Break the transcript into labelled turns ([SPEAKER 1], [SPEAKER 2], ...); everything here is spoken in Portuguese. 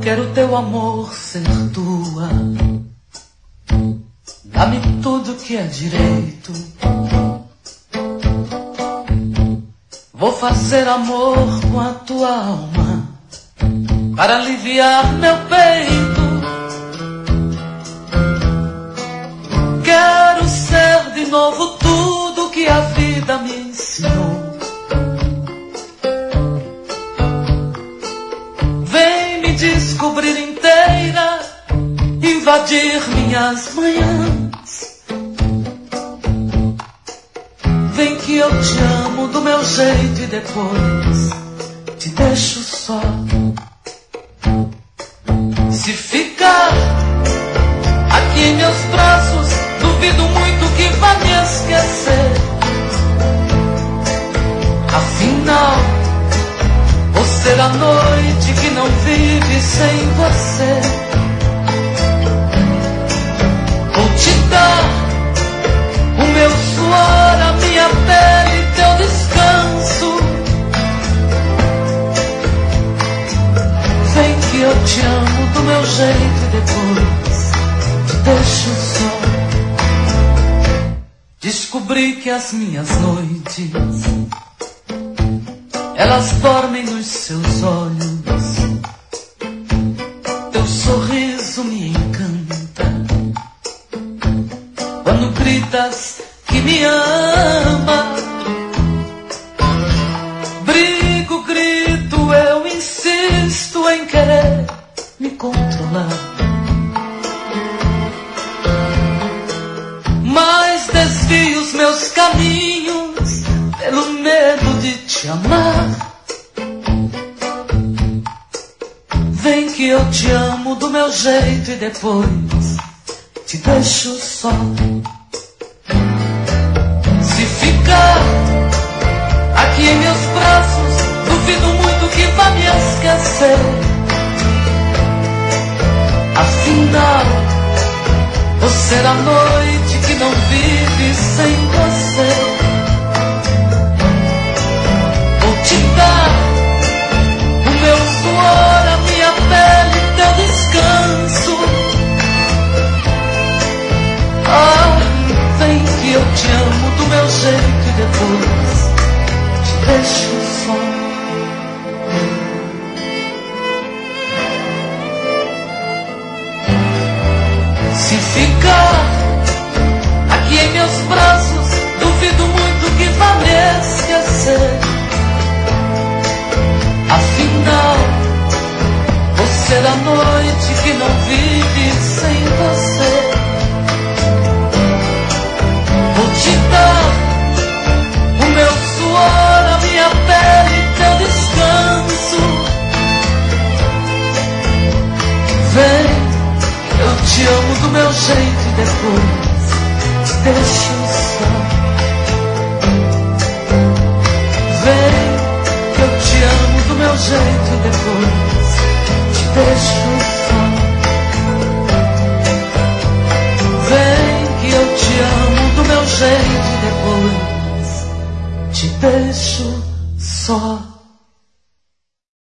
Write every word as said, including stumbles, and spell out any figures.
[SPEAKER 1] quero teu amor ser tua. Dá-me tudo que é direito. Vou fazer amor com a tua alma para aliviar meu peito. Quero ser de novo tudo que a vida me ensinou. Vem me descobrir inteira, invadir minhas manhãs. Vem que eu te amo do meu jeito e depois te deixo só. Se ficar aqui em meus braços, duvido muito que vá me esquecer. Afinal, vou ser a noite que não vive sem você. Vou te dar o meu suor, a minha pele, teu descanso. Vem que eu te amo do meu jeito e depois te deixo só. Descobri que as minhas noites, elas dormem nos seus olhos. Teu sorriso me encanta quando gritas que me ama. Brigo, grito, eu insisto em querer me controlar, mas desvio os meus caminhos pelo medo de te amar. Vem que eu te amo do meu jeito e depois te deixo só. Se ficar aqui em meus braços, duvido muito que vá me esquecer. Afinal, vou ser a noite que não vive sem você. Vou te dar o meu suor, a minha pele, teu descanso. Ah, vem que eu te amo do meu jeito e depois te deixo só. Se ficar aqui em meus braços, duvido muito que vá me esquecer. Afinal, vou ser a noite que não vive sem você. Vou te dar o meu suor, a minha pele, teu descanso. Vem, eu te amo do meu jeito e depois te deixo só. Vem, eu te amo do meu jeito e depois te deixo só. Vem que eu te amo do meu jeito e depois te deixo só.